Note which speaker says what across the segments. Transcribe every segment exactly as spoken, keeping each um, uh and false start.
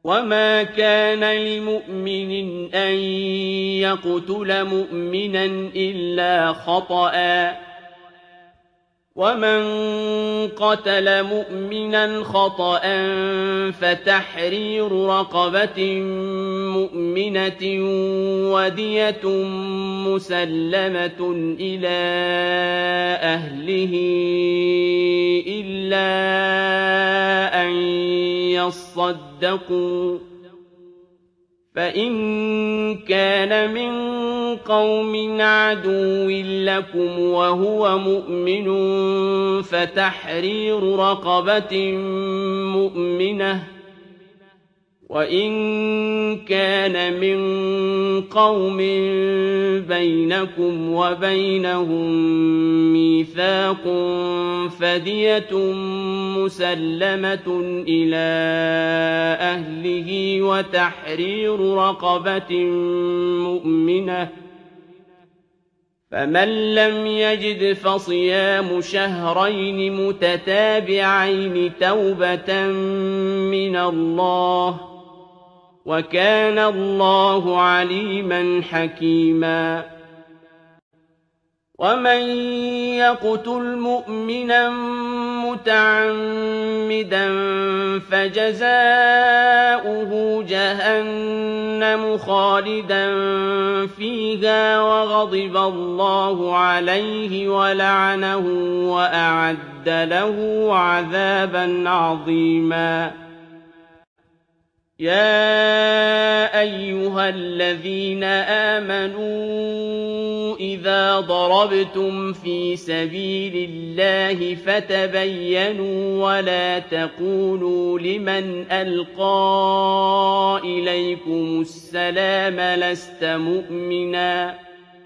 Speaker 1: وَمَا كَانَ لِمُؤْمِنٍ أَن يَقْتُلَ مُؤْمِنًا إِلَّا خَطَأً ۚ وَمَن قَتَلَ مُؤْمِنًا خَطَأً فَتَحْرِيرُ رَقَبَةٍ مُّؤْمِنَةٍ وَدِيَةٌ مُّسَلَّمَةٌ إِلَىٰ أَهْلِهِ إِلَّا أَن يَصَّدَّقُوا ۚ فَإِن كَانَ مِن قَوْمٍ عَدُوٍّ لَّكُمْ وَهُوَ مُؤْمِنٌ فَتَحْرِيرُ رَقَبَةٍ مُّؤْمِنَةٍ ۖ وَإِن كَانَ مِن قَوْمٍ بَيْنَكُمْ وَبَيْنَهُم مِّيثَاقٌ فَدِيَةٌ مُّسَلَّمَةٌ إِلَىٰ أَهْلِهِ وَتَحْرِيرُ رَقَبَةٍ مُّؤْمِنَةٍ ۖ فَمَن لَّمْ يَجِدْ فَصِيَامُ شَهْرَيْنِ مُتَتَابِعَيْنِ تَوْبَةً مِّنَ اللَّهِ ۗ وَكَانَ اللَّهُ عَلِيمًا حَكِيمًا. وَمَن يَقْتُلْ مُؤْمِنًا مُّتَعَمِّدًا فَجَزَاؤُهُ جَهَنَّمُ خَالِدًا فِيهَا وَغَضِبَ اللَّهُ عَلَيْهِ وَلَعَنَهُ وَأَعَدَّ لَهُ عَذَابًا عَظِيمًا. يَا أَيُّهَا الَّذِينَ آمَنُوا إِذَا ضَرَبْتُمْ فِي سَبِيلِ اللَّهِ فَتَبَيَّنُوا وَلَا تَقُولُوا لِمَنْ أَلْقَىٰ إِلَيْكُمُ السَّلَامَ لَسْتَ مُؤْمِنًا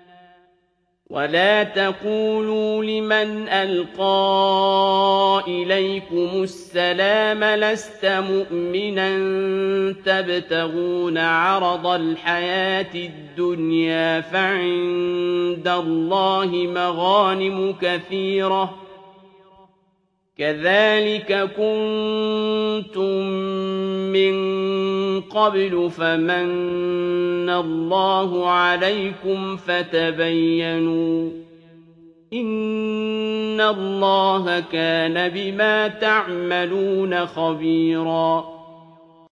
Speaker 1: وَلَا تَقُولُوا لِمَنْ أَلْقَىٰ إِلَيْكُمُ السَّلَامَ لَسْتَ مُؤْمِنًا تَبْتَغُونَ عَرَضَ الْحَيَاةِ الدُّنْيَا فَعِندَ اللَّهِ مَغَانِمُ كَثِيرَةٌ ۚ كَذَٰلِكَ كُنتُم مِّن قَبْلُ فَمَنَّ اللَّهُ عَلَيْكُمْ فَتَبَيَّنُوا ۚ إِنَّ اللَّهَ كَانَ بِمَا تَعْمَلُونَ خَبِيرًا.